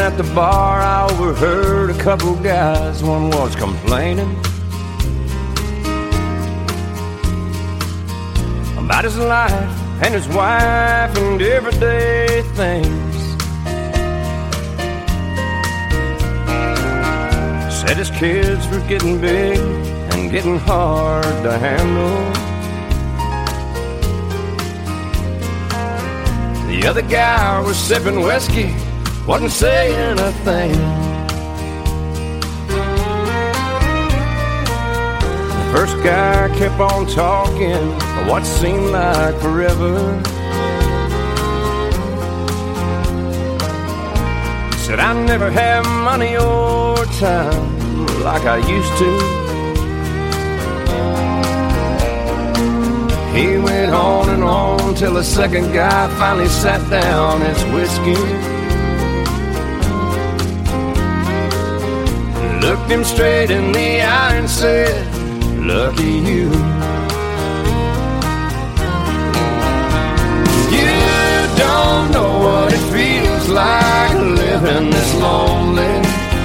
at the bar, I overheard a couple guys. One was complaining about his life and his wife and everyday things. Said his kids were getting big and getting hard to handle. The other guy was sipping whiskey, wasn't saying a thing. The first guy kept on talking for what seemed like forever. Said, I never have money or time like I used to. He went on and on till the second guy finally sat down his whiskey. Looked him straight in the eye and said, lucky you. You don't know what it feels like living this lonely.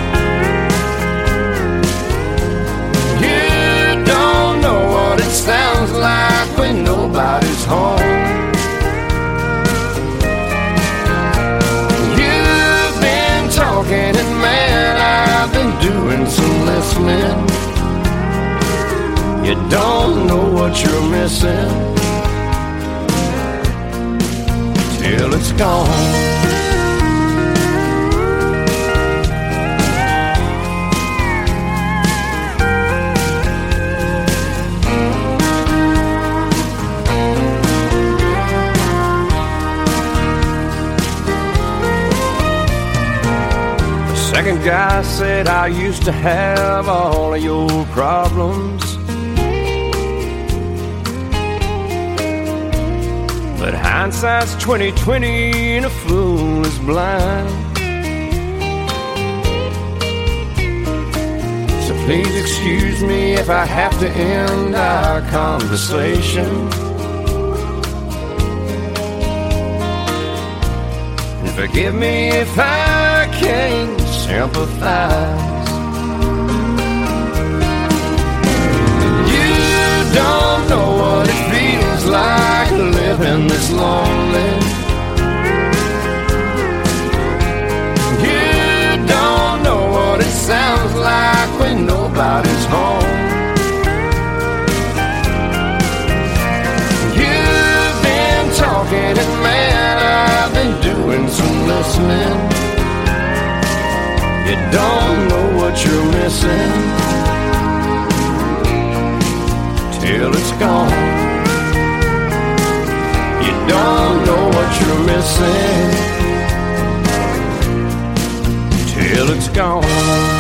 You don't know what it sounds like when nobody's home. You've been talking and man, I've been doing some listening. You don't know what you're missing till it's gone. Second guy said, I used to have all of your problems, but hindsight's 20/20 and a fool is blind. So please excuse me if I have to end our conversation, and forgive me if I can't sympathize. You don't know what it feels like living this lonely. You don't know what it sounds like when nobody's home. You've been talking and man, I've been doing some listening. You don't know what you're missing till it's gone. You don't know what you're missing till it's gone.